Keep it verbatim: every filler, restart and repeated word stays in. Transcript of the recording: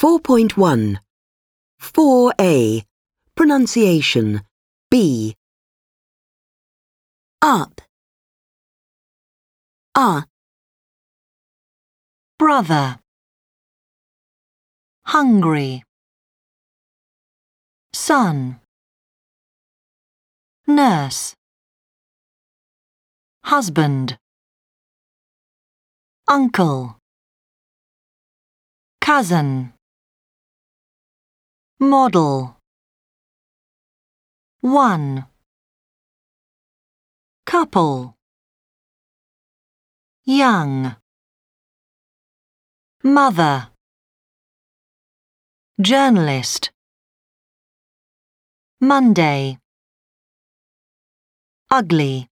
four point one. four A. Pronunciation. B. Up. Ah. Brother. Hungry. Son. Nurse. Husband. Uncle. Cousin. Model. One. Couple. Young. Mother. Journalist. Monday. Ugly.